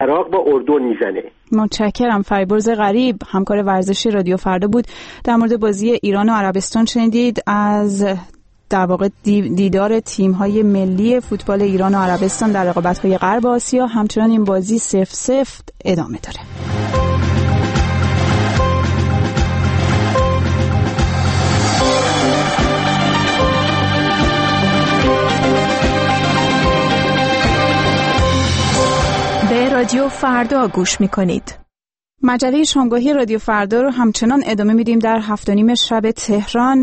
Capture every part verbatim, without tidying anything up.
عراق با اردن میزنه. متشکرم. فریبرز غریب همکار ورزشی رادیو فردا بود. در مورد بازی ایران و عربستان شنیدید. از در واقع دیدار تیم‌های ملی فوتبال ایران و عربستان در رقابت‌های غرب آسیا. همچنان این بازی صفر صفر ادامه داره. به رادیو فردا گوش می‌کنید. مجله شامگاهی رادیو فردا رو همچنان ادامه میدیم در هفت و نیم شب تهران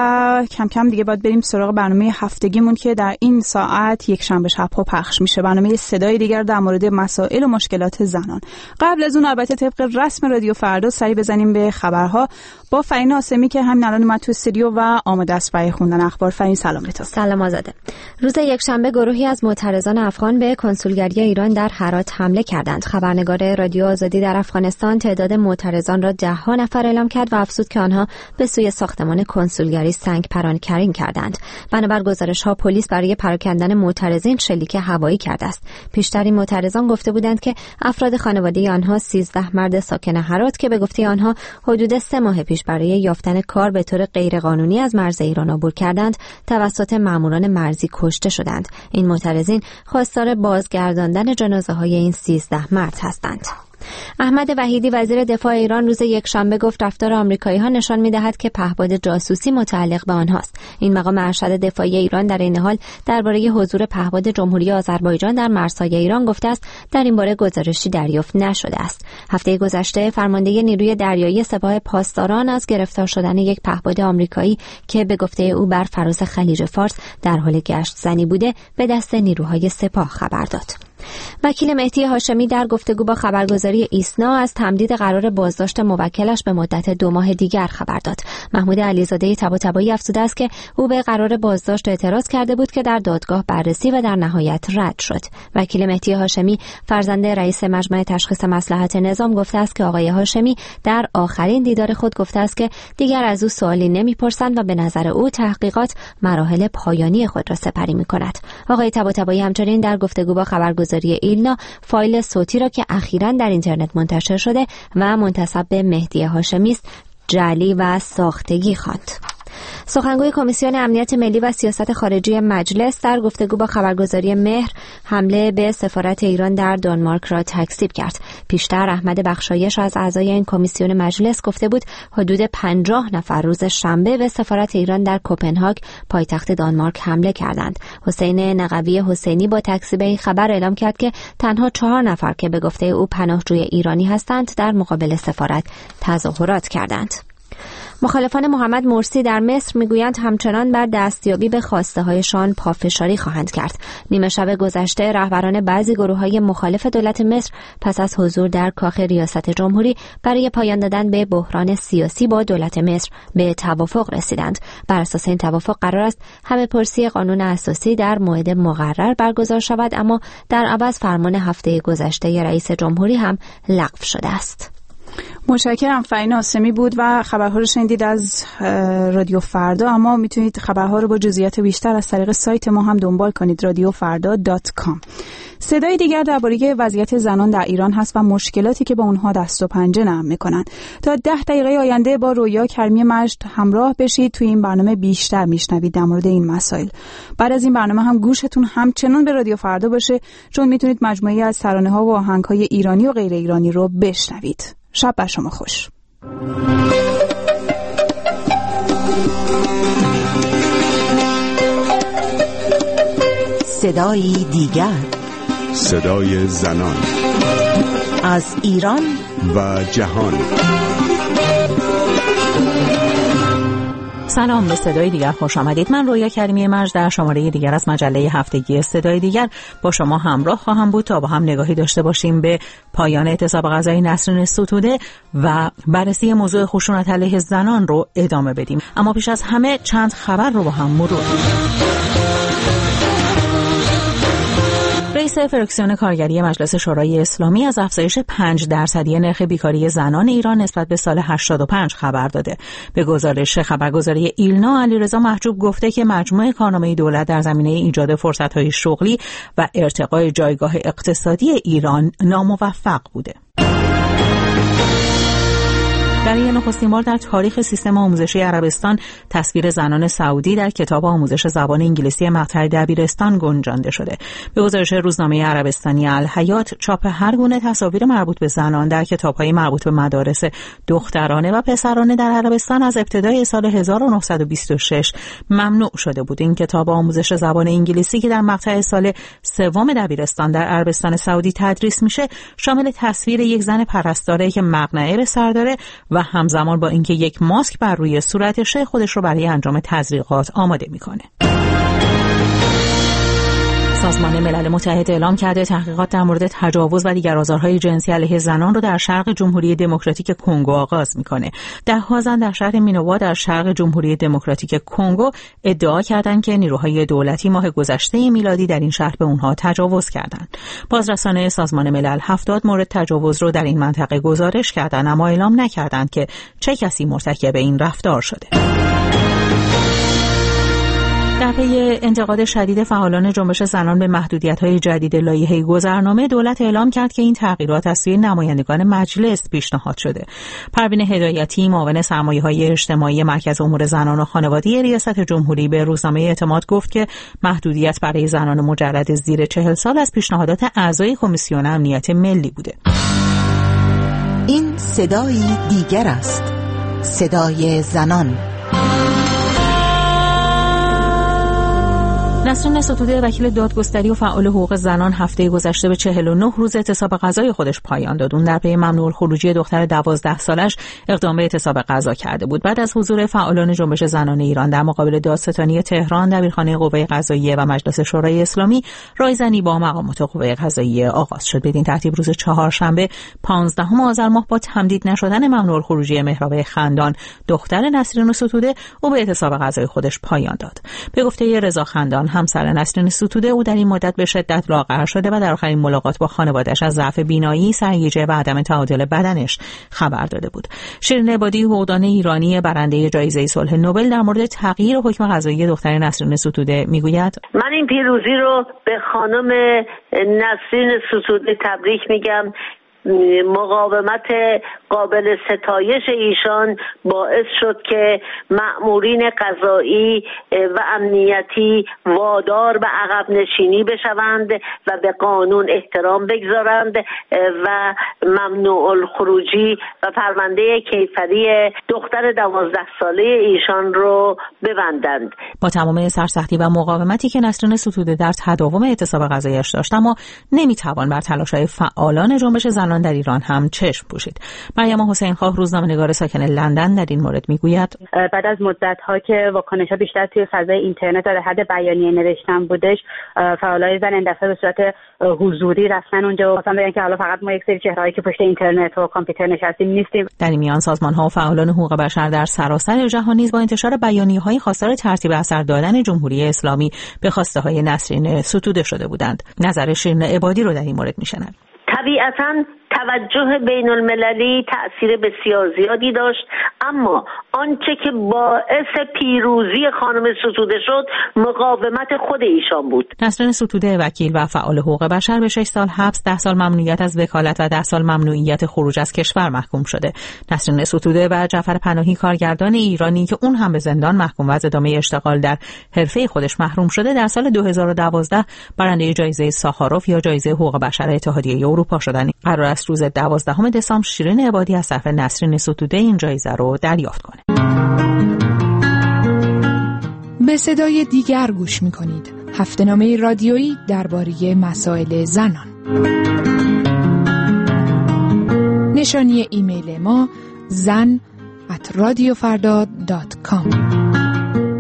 و کم کم دیگه باید بریم سراغ برنامه هفتگیمون که در این ساعت یک شنبه شب‌ها پخش میشه. برنامه صدای دیگر در مورد مسائل و مشکلات زنان. قبل از اون البته طبق رسم رادیو فردا سری بزنیم به خبرها با فرین آسمی که همین الان اومد تو استودیو و آماده است برای خوندن اخبار. فرین سلام به تو. سلام آزاده. روز یکشنبه گروهی از معترضان افغان به کنسولگری ایران در هرات حمله کردند. خبرنگار رادیو آزادی در افغانستان تعداد معترضان را ده ها نفر اعلام کرد و افزود که آنها به سوی ساختمان کنسولگری سنگ پراکنی کردند. بنابر گزارش‌ها پلیس برای پراکندن معترضین شلیک هوایی کرده است. پیشتر این معترضان گفته بودند که افراد خانواده آنها سیزده مرد ساکن هرات که به گفته آنها حدود سه ماه پیش برای یافتن کار به طور غیرقانونی از مرز ایران عبور کردند توسط ماموران مرزی کشته شدند. این معترضین خواستار بازگرداندن جنازه‌های این سیزده مرد هستند. احمد وحیدی وزیر دفاع ایران روز یکشنبه گفت رفتار آمریکایی‌ها نشان می‌دهد که پهپاد جاسوسی متعلق به آنهاست. این مقام ارشد دفاعی ایران در این حال درباره حضور پهپاد جمهوری آذربایجان در مرزهای ایران گفته است در این باره گزارشی دریافت نشده است. هفته گذشته فرمانده نیروی دریایی سپاه پاسداران از گرفتار شدن یک پهپاد آمریکایی که به گفته او بر فراز خلیج فارس در حال گشت زنی بوده به دست نیروهای سپاه خبر داد. وکیل مهدی هاشمی در گفتگو با خبرگزاری ایسنا از تمدید قرار بازداشت موکلش به مدت دو ماه دیگر خبر داد. محمود علیزاده طباطبایی افزوده است که او به قرار بازداشت اعتراض کرده بود که در دادگاه بررسی و در نهایت رد شد. وکیل مهدی هاشمی فرزند رئیس مجمع تشخیص مصلحت نظام گفته است که آقای هاشمی در آخرین دیدار خود گفته است که دیگر از او سوالی نمی‌پرسند و به نظر او تحقیقات مراحل پایانی خود را سپری می‌کند. آقای طباطبایی همچنین در گفتگو با خبرگزاری ایلنا فایل صوتی را که اخیراً در اینترنت منتشر شده و منتسب به مهدی هاشمی است جعلی و ساختگی خواند. سخنگوی کمیسیون امنیت ملی و سیاست خارجی مجلس در گفتگو با خبرگزاری مهر حمله به سفارت ایران در دانمارک را تکذیب کرد. پیشتر احمد بخشایش از اعضای این کمیسیون مجلس گفته بود حدود پنجاه نفر روز شنبه به سفارت ایران در کوپنهاگ پایتخت دانمارک حمله کردند. حسین نقوی حسینی با تکذیب این خبر اعلام کرد که تنها چهار نفر که به گفته او پناهجوی ایرانی هستند در مقابل سفارت تظاهرات کردند. مخالفان محمد مرسی در مصر میگویند همچنان بر دستیابی به خواسته هایشان پافشاری خواهند کرد. نیمه شب گذشته رهبران بعضی گروه‌های مخالف دولت مصر پس از حضور در کاخ ریاست جمهوری برای پایان دادن به بحران سیاسی با دولت مصر به توافق رسیدند. بر اساس این توافق قرار است همه پرسی قانون اساسی در موعد مقرر برگزار شود، اما در عوض فرمان هفته گذشته رئیس جمهوری هم لغو شده است. متشکرم. فرین آسمی بود و خبرها رو شنیدید از رادیو فردا، اما میتونید خبرها رو با جزئیات بیشتر از طریق سایت ما هم دنبال کنید رادیو فردا دات کام. صدای دیگر درباره وضعیت زنان در ایران هست و مشکلاتی که با اونها دست و پنجه نرم میکنن. تا ده دقیقه آینده با رویا کریمی مجد همراه بشید. توی این برنامه بیشتر میشنوید در مورد این مسائل. بعد از این برنامه هم گوشتون همچنان به رادیو فردا باشه، چون میتونید مجموعه‌ای از ترانه‌ها و آهنگ‌های ایرانی و غیر ایرانی رو بشنوید. شب بر شما خوش. صدای دیگر، صدای زنان از ایران و جهان. سلام، به صدای دیگر خوش آمدید. من رویا کریمی مجد در شماره دیگر از مجله هفتگی صدای دیگر با شما همراه خواهم بود تا با هم نگاهی داشته باشیم به پایان اعتصاب غذایی نسرین ستوده و بررسی موضوع خشونت علیه زنان رو ادامه بدیم. اما پیش از همه چند خبر رو با هم مرور کنیم. رئیس فراکسیون کارگری مجلس شورای اسلامی از افزایش پنج درصدی نرخ بیکاری زنان ایران نسبت به سال هشتاد و پنج خبر داده. به گزارش خبرگزاری ایلنا، علیرضا محجوب گفته که مجموع کارنامه دولت در زمینه ایجاد فرصت‌های شغلی و ارتقای جایگاه اقتصادی ایران ناموفق بوده. برای نخستین بار در تاریخ سیستم آموزشی عربستان تصویر زنان سعودی در کتاب آموزش زبان انگلیسی مقطع دبیرستان گنجانده شده. به گزارش روزنامه عربستانی الحیات، چاپ هر گونه تصاویر مربوط به زنان در کتاب‌های مربوط به مدارس دخترانه و پسرانه در عربستان از ابتدای سال هزار و نهصد و بیست و شش ممنوع شده بود. این کتاب آموزش زبان انگلیسی که در مقطع سال سوم دبیرستان در عربستان سعودی تدریس میشه، شامل تصویر یک زن پرستاره که مقنعه به سر داره و همزمان با اینکه یک ماسک بر روی صورتشه خودش رو برای انجام تزریقات آماده میکنه. سازمان ملل متحد اعلام کرده تحقیقات در مورد تجاوز و دیگر آزارهای جنسی علیه زنان رو در شرق جمهوری دموکراتیک کنگو آغاز میکنه. ده‌ها زن در شهر مینووا در شرق جمهوری دموکراتیک کنگو ادعا کردند که نیروهای دولتی ماه گذشته میلادی در این شهر به اونها تجاوز کردند. بازرسان سازمان ملل هفتاد مورد تجاوز رو در این منطقه گزارش کردند، اما اعلام نکردند که چه کسی مرتکب این رفتار شده. در پی انتقاد شدید فعالان جنبش زنان به محدودیت‌های جدید لایحه گذرنامه، دولت اعلام کرد که این تغییرات از سوی نمایندگان مجلس پیشنهاد شده. پروین هدایتی، معاون سرمایه‌های اجتماعی مرکز امور زنان و خانواده ریاست جمهوری، به روزنامه اعتماد گفت که محدودیت برای زنان مجرد زیر چهل سال از پیشنهادات اعضای کمیسیون امنیت ملی بوده. این صدای دیگر است، صدای زنان. نسرین ستوده، وکیل دادگستری و فعال حقوق زنان، هفته گذشته به چهل و نه روز اعتصاب قضایی خودش پایان داد. اون در پی ممنوع الخروجی دختر دوازده سالش اقدام به اعتصاب قضا کرده بود. بعد از حضور فعالان جنبش زنان ایران در مقابل دادستانی تهران، دبیرخانه قوه قضاییه و مجلس شورای اسلامی رایزنی با مقامات قوه قضاییه آغاز شد. بدین ترتیب روز چهارشنبه پانزدهم آذر ماه با تمدید نشدن ممنوع الخروجی مهراب خندان، دختر نسرین ستوده، او به اعتصاب قضایی خودش پایان داد. به گفته رضا خندان، همسر نسرین ستوده، او در این مدت به شدت لاغر شده و در آخرین ملاقات با خانواده‌اش از ضعف بینایی، سرگیجه و عدم تعادل بدنش خبر داده بود. شیرین عبادی، حقوقدان ایرانی برنده جایزه صلح نوبل، در مورد تغییر حکم قضایی دختر نسرین ستوده میگوید: من این پیروزی رو به خانم نسرین ستوده تبریک میگم. مقاومت قابل ستایش ایشان باعث شد که مأمورین قضایی و امنیتی وادار به عقب نشینی بشوند و به قانون احترام بگذارند و ممنوع الخروجی و پرونده کیفری دختر دوازده ساله ایشان رو ببندند. با تمام سرسختی و مقاومتی که نسرین ستوده در تداوم اعتصاب قضاییش داشت، اما نمیتوان بر تلاش‌های فعالان جنبش زنان در ایران هم چشم پوشید. مریم حسین خواه، روزنامه‌نگار ساکن لندن، در این مورد میگوید: بعد از مدت‌ها که واکنش‌ها بیشتر توی فضای اینترنت در حد بیانیه نوشتن بودش، فعالای زن این دفعه به صورت حضوری رفتن اونجا و مثلا بگن که حالا فقط ما یک سری چهرهایی که پشت اینترنت و کامپیوتر نشستیم نیستیم. در این میان سازمان‌ها و فعالان حقوق بشر در سراسر جهان نیز با انتشار بیانیه‌های خواستار ترتیب اثر دادن جمهوری اسلامی به خواسته‌های نسرین ستوده شده بودند. نظر شیرین عبادی رو در این مورد میشنویم. طبیعتاً توجه بین المللی تأثیر بسیار زیادی داشت، اما آنچه که باعث پیروزی خانم ستوده شد مقاومت خود ایشان بود. نسرین ستوده، وکیل و فعال حقوق بشر، به شش سال حبس، ده سال ممنوعیت از وکالت و ده سال ممنوعیت خروج از کشور محکوم شده. نسرین ستوده و جعفر پناهی، کارگردان ایرانی که اون هم به زندان محکوم و از ادامه اشتغال در حرفه خودش محروم شده، در سال دو هزار و دوازده برنده جایزه ساخاروف یا جایزه حقوق بشر اتحادیه اروپا شدن. قرار است روز دوازدهم دسامبر شیرین عبادی از طرف نسرین ستوده این جایزه رو دریافت کنه. به صدای دیگر گوش می‌کنید. هفته‌نامه رادیویی درباره مسائل زنان. نشانی ایمیل ما زن ات رادیو فردا دات کام.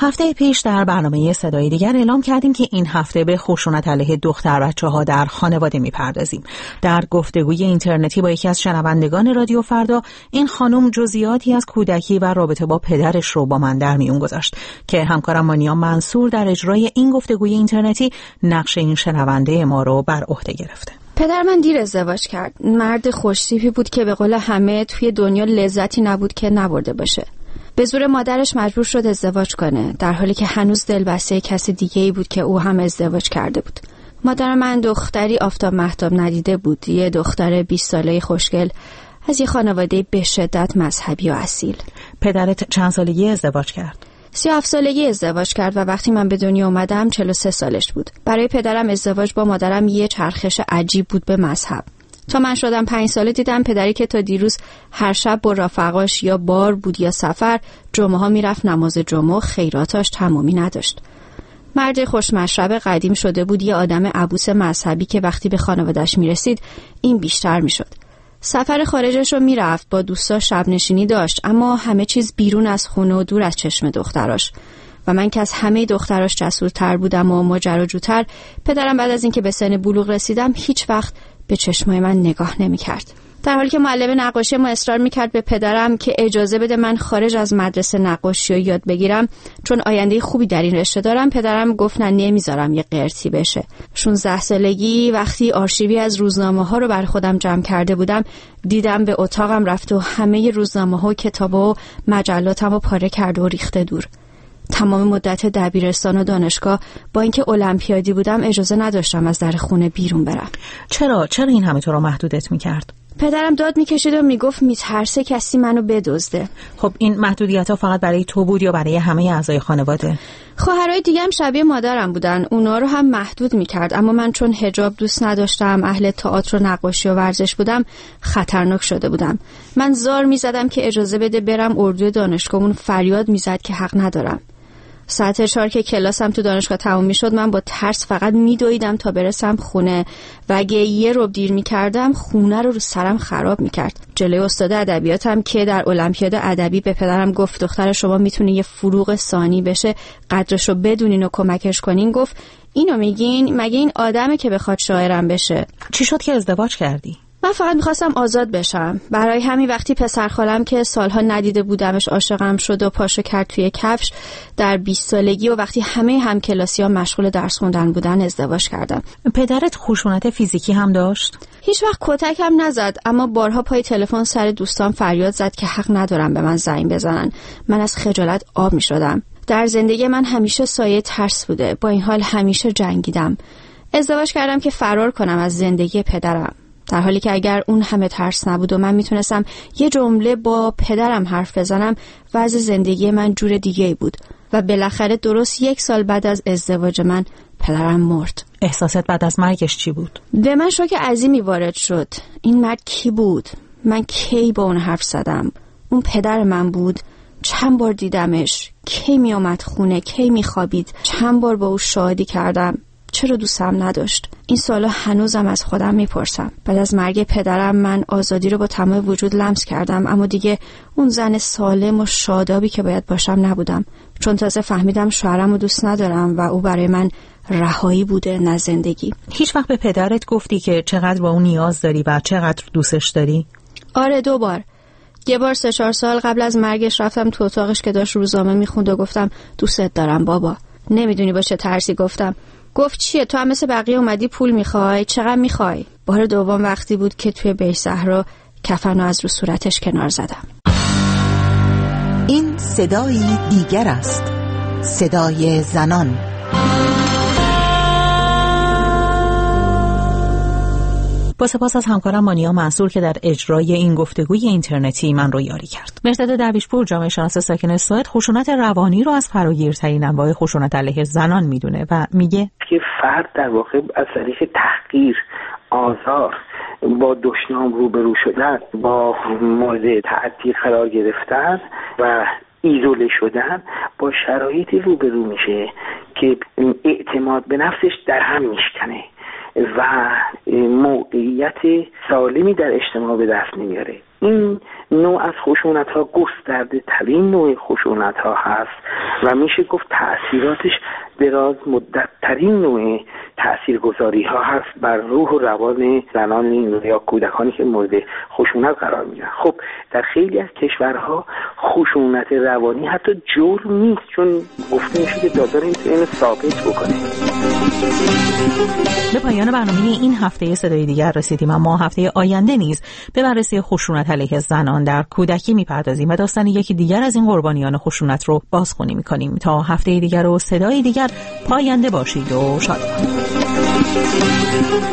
هفته پیش در برنامه صدای دیگر اعلام کردیم که این هفته به خشونت علیه دختر بچه‌ها در خانواده می‌پردازیم. در گفتگوی اینترنتی با یکی از شنوندگان رادیو فردا، این خانم جزئیاتی از کودکی و رابطه با پدرش رو با من در میون گذاشت که همکارم مانیا منصور در اجرای این گفتگوی اینترنتی نقش این شنونده ما رو بر عهده گرفته. پدر من دیر ازدواج کرد. مرد خوش‌تیپی بود که به قول همه توی دنیا لذتی نبود که نبرده باشه. به زور مادرش مجبور شد ازدواج کنه، در حالی که هنوز دلبسته کس دیگه‌ای بود که او هم ازدواج کرده بود. مادر من دختری آفتاب مهتاب ندیده بود، یه دختر بیست ساله خوشگل از یه خانواده به شدت مذهبی و اصیل. پدرت چند سالگی ازدواج کرد؟ سی و هفت سالگی ازدواج کرد و وقتی من به دنیا اومدم چهل و سه سالش بود. برای پدرم ازدواج با مادرم یه چرخش عجیب بود به مذهب. تا من شدم پنج ساله دیدم پدری که تا دیروز هر شب با رفقاش یا بار بود یا سفر، جمعه ها میرفت نماز جمعه، خیراتاش تمامی نداشت. مرد خوشمشرب قدیم شده بود، یه آدم عبوس مذهبی که وقتی به خانواده‌اش میرسید این بیشتر میشد. سفر خارجش رو میرفت، با دوستا شب نشینی داشت، اما همه چیز بیرون از خونه و دور از چشم دختراش. و من که از همه دختراش جسورتر بودم و ماجراجوتر، پدرم بعد از اینکه به سن بلوغ رسیدم هیچ وقت به چشمای من نگاه نمی‌کرد. در حالی که معلم نقاشی ما اصرار می‌کرد به پدرم که اجازه بده من خارج از مدرسه نقاشی رو یاد بگیرم چون آینده خوبی در این رشته دارم، پدرم گفت نه نمیذارم یه قرتی بشه. شانزده سالگی وقتی آرشیوی از روزنامه‌ها رو بر خودم جمع کرده بودم، دیدم به اتاقم رفت و همه روزنامه‌ها و کتاب‌ها و مجلاتمو پاره کرده و ریخته دور. تمام مدت دبیرستان و دانشگاه با اینکه المپیادی بودم اجازه نداشتم از در خونه بیرون برم. چرا؟ چرا این همه تو رو محدودت میکرد؟ پدرم داد میکشید و میگفت میترسه کسی منو بدزده. خب این محدودیت‌ها فقط برای تو بود یا برای همه اعضای خانواده؟ خواهرای دیگه هم شبیه مادرم بودن، اونا رو هم محدود میکرد، اما من چون حجاب دوست نداشتم، اهل تئاتر و نقاشی و ورزش بودم، خطرناک شده بودم. من زار میزدم که اجازه بده برم اردو دانشگاهمون، فریاد میزد که حق ندارم. ساعت چهار که کلاسم تو دانشگاه تموم میشد من با ترس فقط میدویدم تا برسم خونه و اگه یه ربع دیر میکردم خونه رو رو سرم خراب میکرد. جلوی استاد ادبیاتم که در المپیاد ادبی به پدرم گفت دختر شما میتونه یه فروغ ثانی بشه، قدرشو بدونین و کمکش کنین، گفت اینو میگین؟ مگه این آدمه که بخواد شاعرم بشه؟ چی شد که ازدواج کردی؟ من فقط میخواستم آزاد بشم. برای همین وقتی پسر خالم که سالها ندیده بودمش عاشقم شد و پاشو کرد توی کفش در بیست سالگی و وقتی همه همکلاسی‌ها مشغول درس خوندن بودن ازدواج کردم. پدرت خشونت فیزیکی هم داشت؟ هیچ وقت کتک هم نزد، اما بارها پای تلفن سر دوستان فریاد زد که حق ندارم به من زنگ بزنن. من از خجالت آب میشدم. در زندگی من همیشه سایه ترس بوده، با این حال همیشه جنگیدم. ازدواج کردم که فرار کنم از زندگی پدرم، در حالی که اگر اون همه ترس نبود و من میتونستم یه جمله با پدرم حرف بزنم، وضع زندگی من جور دیگه بود. و بالاخره درست یک سال بعد از ازدواج من پدرم مرد. احساست بعد از مرگش چی بود؟ به من شوک عظیمی وارد شد. این مرد کی بود؟ من کی با اون حرف زدم؟ اون پدر من بود؟ چند بار دیدمش؟ کی می آمد خونه؟ کی می خوابید؟ چند بار با او شادی کردم؟ چرا دوستم نداشت؟ این سالا هنوزم از خودم میپرسم. بعد از مرگ پدرم من آزادی رو با تمام وجود لمس کردم، اما دیگه اون زن سالم و شادابی که باید باشم نبودم، چون تازه فهمیدم شوهرم رو دوست ندارم و او برای من رهایی بوده نه زندگی. هیچ وقت به پدرت گفتی که چقدر با اون نیاز داری و چقدر دوستش داری؟ آره، دو بار. یه بار سه چهار سال قبل از مرگش رفتم تو اتاقش که داشت روزنامه میخوند و گفتم دوستت دارم بابا. نمیدونی با چه ترسی گفتم. گفت چیه؟ تو هم مثل بقیه اومدی پول میخوای؟ چقدر میخوای؟ بار دوم وقتی بود که توی بیش صحرا کفنو از رو صورتش کنار زدم. این صدایی دیگر است، صدای زنان. با سپاس از همکارم مانیا منصور که در اجرای این گفتگوی اینترنتی من رو یاری کرد. مرداد درویشپور، جامعه شناس ساکن سوئد، خشونت روانی رو از فراگیرترین انواع خشونت علیه زنان میدونه و میگه که فرد در واقع از طریق تحقیر، آزار، با دشنام روبرو شدن، با مورد تعدی قرار گرفتن و ایزوله شدن با شرایطی روبرو میشه که اعتماد به نفسش در هم میشکنه و موقعیت سالمی در اجتماع به دست نمیاره. این نوع از خشونت ها گسترده ترین نوع خشونت ها هست و میشه گفت تأثیراتش دراز مدت ترین نوع تأثیرگذاری ها هست بر روح و روان زنان یا کودکانی که مورد خشونت قرار میگیرن. خب در خیلی از کشورها خشونت روانی حتی جرم نیست، چون گفته میشه که دادار اینو ثابت بکنه. به پایان برنامه این هفته صدای دیگر رسیدیم، اما هفته آینده نیز به بررسی خشونت علیه زنان در کودکی میپردازیم و داستان یکی دیگر از این قربانیان خشونت رو بازخوانی میکنیم. تا هفته دیگر و صدای دیگر پاینده باشید و شاد باشید.